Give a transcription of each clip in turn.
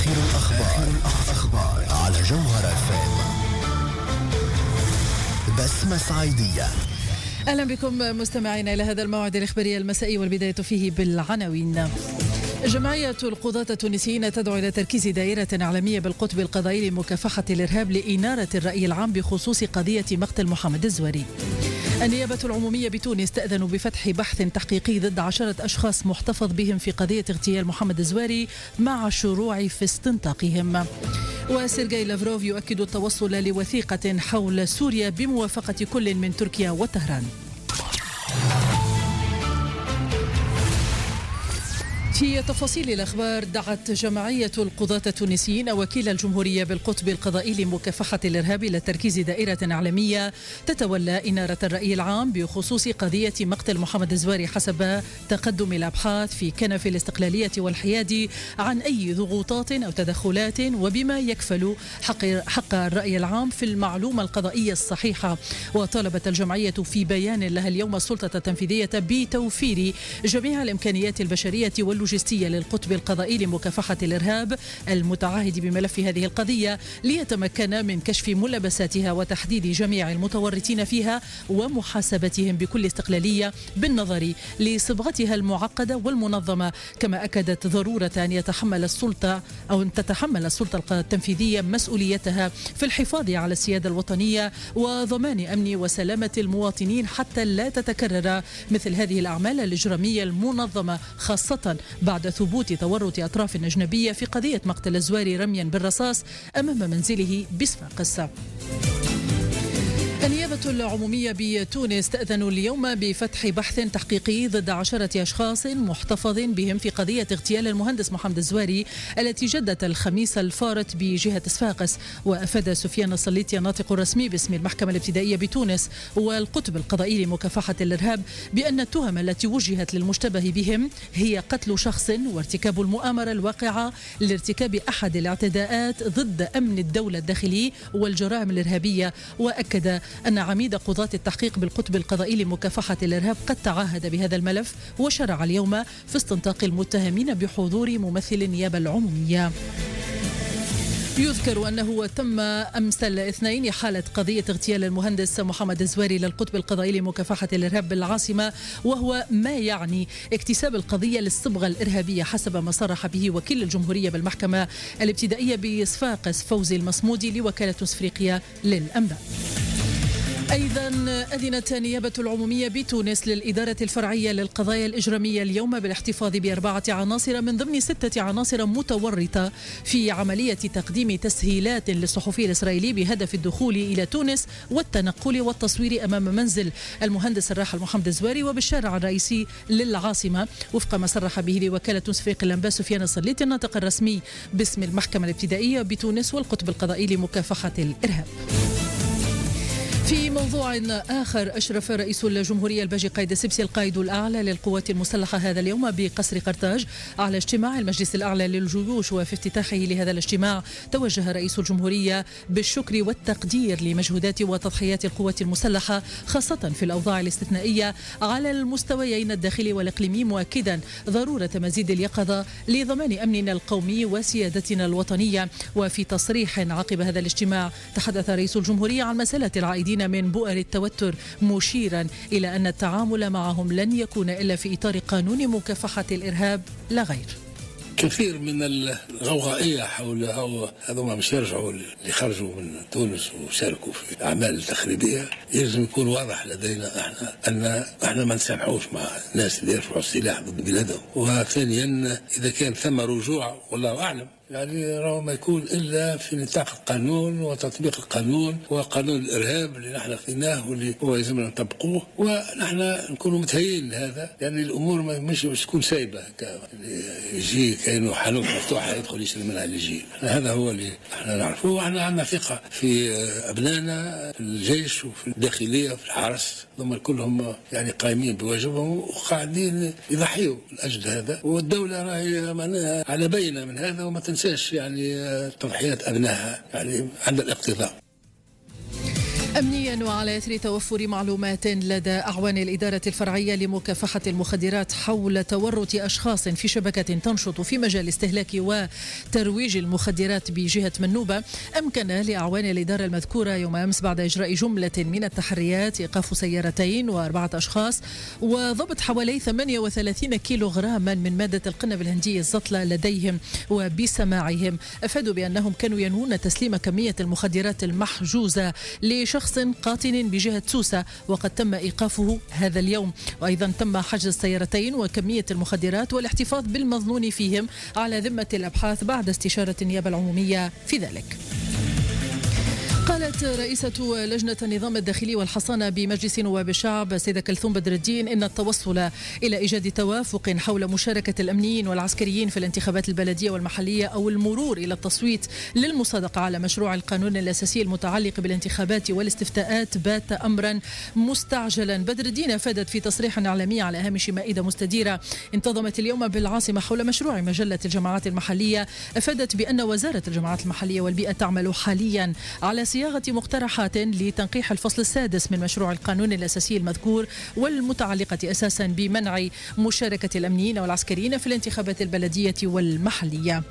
آخر الأخبار على جوهر FM. بسمة صعيدية. أهلا بكم مستمعينا إلى هذا الموعد الإخباري المسائي، والبداية فيه بالعناوين. جمعية القضاة التونسيين تدعو إلى تركيز دائرة إعلامية بالقطب القضائي لمكافحة الإرهاب لإنارة الرأي العام بخصوص قضية مقتل محمد الزواري. النيابة العمومية بتونس تأذن بفتح بحث تحقيقي ضد 10 أشخاص محتفظ بهم في قضية اغتيال محمد الزواري مع الشروع في استنطاقهم. وسيرجي لافروف يؤكد التوصل لوثيقة حول سوريا بموافقة كل من تركيا وطهران. في تفاصيل الأخبار، دعت جمعية القضاة التونسيين وكيل الجمهورية بالقطب القضائي لمكافحة الإرهاب إلى تركيز دائرة إعلامية تتولى إنارة الرأي العام بخصوص قضية مقتل محمد الزواري حسب تقدم الأبحاث في كنف الاستقلالية والحياد عن أي ضغوطات أو تدخلات، وبما يكفل حق الرأي العام في المعلومة القضائية الصحيحة. وطالبت الجمعية في بيان لها اليوم السلطة التنفيذية بتوفير جميع الإمكانيات البشرية واللوجستية للقطب القضائي لمكافحة الإرهاب المتعهد بملف هذه القضية ليتمكن من كشف ملابساتها وتحديد جميع المتورطين فيها ومحاسبتهم بكل استقلالية بالنظر لصبغتها المعقدة والمنظمة. كما أكدت ضرورة أن تتحمل السلطة التنفيذية مسؤوليتها في الحفاظ على السيادة الوطنية وضمان أمن وسلامة المواطنين حتى لا تتكرر مثل هذه الأعمال الإجرامية المنظمة، خاصة بعد ثبوت تورط أطراف أجنبية في قضية مقتل الزواري رميا بالرصاص أمام منزله بصفاقس. النيابة العمومية بتونس تأذن اليوم بفتح بحث تحقيقي ضد 10 أشخاص محتفظ بهم في قضية اغتيال المهندس محمد الزواري التي جدت الخميس الفارط بجهة صفاقس. وأفاد سفيان السليطي الناطق الرسمي باسم المحكمة الابتدائية بتونس والقطب القضائي لمكافحة الإرهاب بأن التهم التي وجهت للمشتبه بهم هي قتل شخص وارتكاب المؤامرة الواقعة لارتكاب أحد الاعتداءات ضد أمن الدولة الداخلي والجرائم الإرهابية. وأكد أن عميد قضاة التحقيق بالقطب القضائي لمكافحة الإرهاب قد تعهد بهذا الملف وشرع اليوم في استنطاق المتهمين بحضور ممثل النيابة العمومية. يذكر أنه تم أمس الاثنين حالة قضية اغتيال المهندس محمد الزواري للقطب القضائي لمكافحة الإرهاب بالعاصمة، وهو ما يعني اكتساب القضية للصبغة الإرهابية حسب ما صرح به وكيل الجمهورية بالمحكمة الابتدائية بصفاقس فوزي المصمودي لوكالة أفريقيا للأنباء. أيضا أذنت النيابة العمومية بتونس للإدارة الفرعية للقضايا الإجرامية اليوم بالاحتفاظ ب4 عناصر من ضمن 6 عناصر متورطة في عملية تقديم تسهيلات للصحفي الإسرائيلي بهدف الدخول إلى تونس والتنقل والتصوير أمام منزل المهندس الراحل محمد الزواري وبالشارع الرئيسي للعاصمة، وفق ما صرح به لوكالة أفريقيا الأنباء سفيان السليطي الناطق الرسمي باسم المحكمة الابتدائية بتونس والقطب القضائي لمكافحة الإرهاب. في موضوع آخر، أشرف رئيس الجمهورية الباجي قايد السبسي القائد الأعلى للقوات المسلحة هذا اليوم بقصر قرطاج على اجتماع المجلس الأعلى للجيوش. وفي افتتاحه لهذا الاجتماع توجه رئيس الجمهورية بالشكر والتقدير لمجهودات وتضحيات القوات المسلحة خاصة في الأوضاع الاستثنائية على المستويين الداخلي والإقليمي، مؤكدا ضرورة مزيد اليقظة لضمان أمننا القومي وسيادتنا الوطنية. وفي تصريح عقب هذا الاجتماع تحدث رئيس الجمهورية عن مسألة العائدين من بؤر التوتر، مشيرا إلى أن التعامل معهم لن يكون إلا في إطار قانون مكافحة الإرهاب لا غير. كثير من الغوغائية حول هذوما مش يرجعوا اللي خرجوا من تونس وشاركوا في الأعمال التخريبية، يجب يكون واضح لدينا احنا ما نسامحوش مع الناس اللي يرفعوا السلاح ضد بلادهم. وثانيا إذا كان ثم رجوع والله أعلم يعني راهو ما يكون إلا في نطاق القانون وتطبيق القانون وقانون الإرهاب اللي نحن خذيناه واللي هو يلزمنا نطبقوه، ونحن نكونوا متهيئين لهذا. يعني الأمور مش تكون سايبة يجي كأنه حانوت مفتوحة يدخل يشري منها اللي يجي. هذا هو اللي احنا نعرفه، وإحنا عندنا ثقة في أبنائنا في الجيش وفي الداخلية وفي الحرس، ثم كلهم يعني قائمين بواجبهم وقاعدين يضحيوا من أجل هذا، والدولة راهي على بينة من هذا وما تنساش يعني تضحيات أبنائها يعني عند الاقتضاء. أمنيا وعلى إثر توفر معلومات لدى أعوان الإدارة الفرعية لمكافحة المخدرات حول تورط أشخاص في شبكة تنشط في مجال استهلاك وترويج المخدرات بجهة منوبة، أمكن لأعوان الإدارة المذكورة يوم أمس بعد إجراء جملة من التحريات إيقاف سيارتين و4 أشخاص وضبط حوالي 38 كيلوغراما من مادة القنب الهندي الزطلة لديهم وبسماعهم. أفادوا بأنهم كانوا ينوون تسليم كمية المخدرات المحجوزة لشخص قاطن بجهة سوسة، وقد تم إيقافه هذا اليوم. وأيضا تم حجز السيارتين وكمية المخدرات والاحتفاظ بالمظنون فيهم على ذمة الأبحاث بعد استشارة النيابة العمومية في ذلك. قالت رئيسة لجنة النظام الداخلي والحصانة بمجلس نواب الشعب السيدة كلثوم بدر الدين إن التوصل إلى إيجاد توافق حول مشاركة الأمنيين والعسكريين في الانتخابات البلدية والمحلية أو المرور إلى التصويت للمصادقة على مشروع القانون الأساسي المتعلق بالانتخابات والاستفتاءات بات أمرا مستعجلا. بدر الدين أفادت في تصريح إعلامي على هامش مائدة مستديرة انتظمت اليوم بالعاصمة حول مشروع مجلة الجماعات المحلية، أفادت بأن وزارة الجماعات المحلية والبيئة تعمل حاليا على صياغة مقترحات لتنقيح الفصل السادس من مشروع القانون الأساسي المذكور والمتعلقة أساسا بمنع مشاركة الأمنيين والعسكريين في الانتخابات البلدية والمحلية.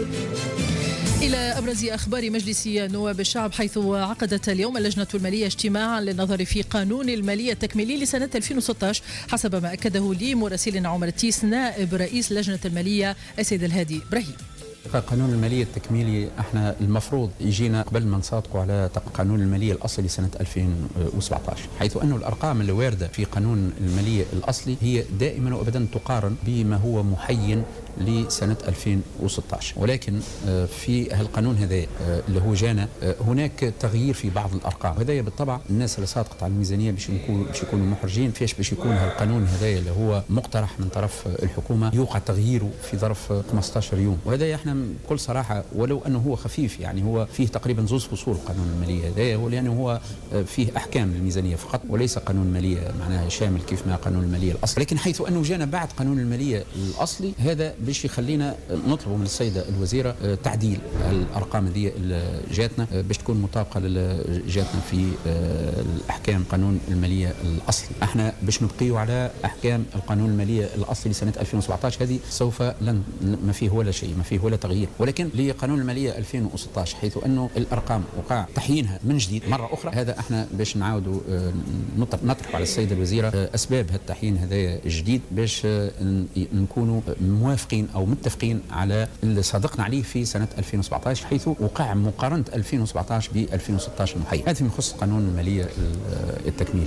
إلى أبرز أخبار مجلس نواب الشعب، حيث عقدت اليوم اللجنة المالية اجتماعا للنظر في قانون المالية التكميلي لسنة 2016 حسب ما أكده لي مراسلنا عمر التيس نائب رئيس لجنة المالية السيد الهادي إبراهيم. قانون المالية التكميلي احنا المفروض يجينا قبل ما نصادقوا على قانون المالية الأصلي لسنة 2017، حيث أنه الأرقام اللي واردة في قانون المالية الأصلي هي دائما وأبدا تقارن بما هو محين لسنة 2016، ولكن في القانون هذا اللي هو جانا هناك تغيير في بعض الأرقام، وهذا بالطبع الناس اللي صادقت على الميزانية باش يكونوا محرجين فيش باش يكون القانون هذا اللي هو مقترح من طرف الحكومة يوقع تغييره في ظرف 15 يوم. وهذا احنا بكل صراحة ولو أنه هو خفيف، يعني هو فيه تقريبا زوز فصول قانون المالية هذا، هو لأنه هو فيه أحكام الميزانية فقط وليس قانون مالية معناها شامل كيف ما قانون المالية الأصلي. لكن حيث أنه جانا بعد قانون المالية الأصلي هذا باش يخلينا نطلب من السيدة الوزيرة تعديل الأرقام هذه اللي جاتنا باش تكون مطابقة جاتنا في الأحكام قانون المالية الأصلي. احنا باش نبقيوا على أحكام القانون المالية الأصلي لسنة 2017 هذه سوف ما فيه ولا شيء، ما فيه ولا تغيير. ولكن لقانون المالية 2016 حيث أنه الأرقام وقع تحيينها من جديد مرة أخرى، هذا احنا باش نعاودوا نطرح على السيدة الوزيرة أسباب هالتحيين هذا الجديد باش نكونوا موافقين أو متفقين على اللي صادقنا عليه في سنة 2017، حيث وقع مقارنة 2017 ب 2016 المحيي. هذا يخص قانون المالية التكميلي.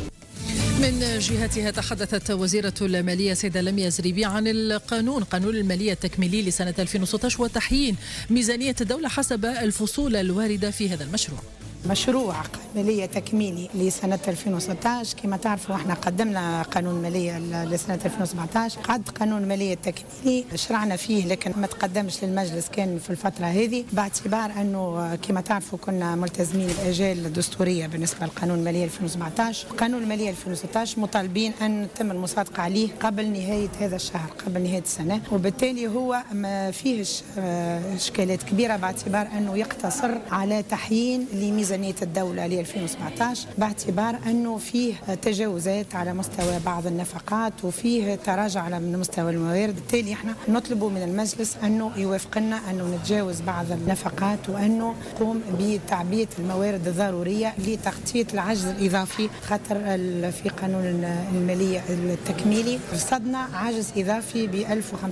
من جهتها تحدثت وزيرة المالية سيدة لميا زريبي عن قانون المالية التكميلي لسنة 2016 وتحيين ميزانية الدولة حسب الفصول الواردة في هذا المشروع. مشروع مالية تكميلي لسنة 2016 كما تعرفوا احنا قدمنا قانون مالية لسنة 2017. قد قانون المالية التكميلي شرعنا فيه لكن ما تقدمش للمجلس كان في الفترة هذه باعتبار انه كما تعرفوا كنا ملتزمين بأجال الدستورية بالنسبة لقانون المالية 2017. قانون المالية 2016 مطالبين ان تتم المصادقة عليه قبل نهاية هذا الشهر، قبل نهاية السنة، وبالتالي هو ما فيهش اشكالات كبيرة باعتبار انه يقتصر على تحيين لميزانية الدولة ل 2017 باعتبار أنه فيه تجاوزات على مستوى بعض النفقات وفيه تراجع على مستوى الموارد. بالتالي احنا نطلب من المجلس أنه يوافقنا أنه نتجاوز بعض النفقات وأنه نقوم بتعبئة الموارد الضرورية لتغطية العجز الإضافي، خاطر في قانون المالية التكميلي رصدنا عجز إضافي ب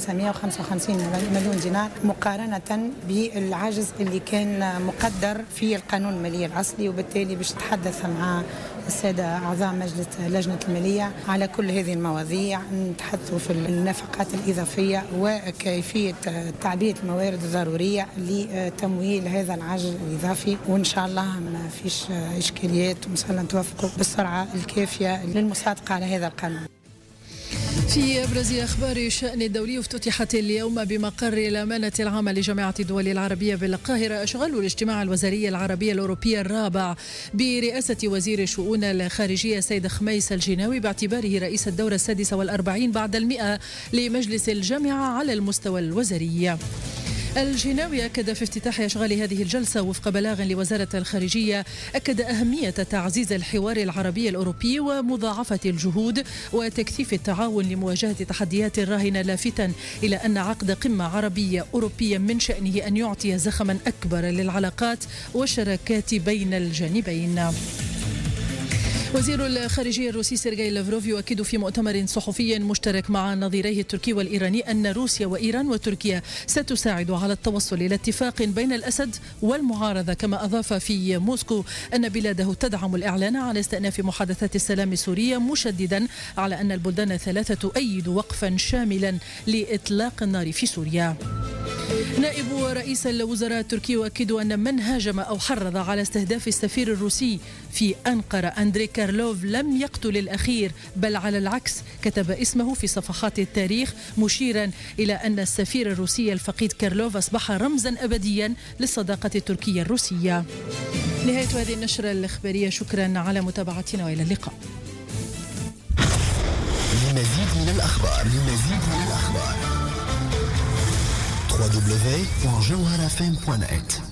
1555 مليون دينار مقارنة بالعجز اللي كان مقدر في القانون المالية الأصلي. وبالتالي باش نتحدث مع السادة أعضاء مجلس لجنة المالية على كل هذه المواضيع، نتحدثوا في النفقات الإضافية وكيفية تعبئة الموارد الضرورية لتمويل هذا العجز الإضافي، وإن شاء الله ما فيش إشكاليات وإن شاء الله نتوافقوا بالسرعة الكافية للمصادقة على هذا القانون. في أبرز أخبار الشأن الدولي، افتتحت اليوم بمقر الأمانة العامة لجامعة الدول العربية بالقاهرة أشغال الاجتماع الوزاري العربي الأوروبي الرابع برئاسة وزير الشؤون الخارجية سيد خميس الجناوي باعتباره رئيس الدورة 46 بعد 100 لمجلس الجامعة على المستوى الوزاري. الجناوي أكد في افتتاح أشغال هذه الجلسة وفق بلاغ لوزارة الخارجية، أكد أهمية تعزيز الحوار العربي الأوروبي ومضاعفة الجهود وتكثيف التعاون لمواجهة تحديات راهنة، لافتا إلى أن عقد قمة عربية أوروبية من شأنه أن يعطي زخما أكبر للعلاقات والشراكات بين الجانبين. وزير الخارجية الروسي سيرغي لافروف يؤكد في مؤتمر صحفي مشترك مع نظيريه التركي والإيراني أن روسيا وإيران وتركيا ستساعد على التوصل إلى اتفاق بين الأسد والمعارضة. كما أضاف في موسكو أن بلاده تدعم الإعلان على استئناف محادثات السلام السورية، مشددا على أن البلدان الثلاثة تؤيد وقفا شاملا لإطلاق النار في سوريا. نائب رئيس الوزراء التركي يؤكد أن من هاجم أو حرض على استهداف السفير الروسي في أنقرة أندري كارلوف لم يقتل الأخير، بل على العكس كتب اسمه في صفحات التاريخ، مشيرا إلى أن السفير الروسي الفقيد كارلوف أصبح رمزا أبديا للصداقة التركية الروسية. نهاية هذه النشرة الإخبارية، شكرا على متابعتنا وإلى اللقاء. لمزيد من الأخبار www.jawharafm.net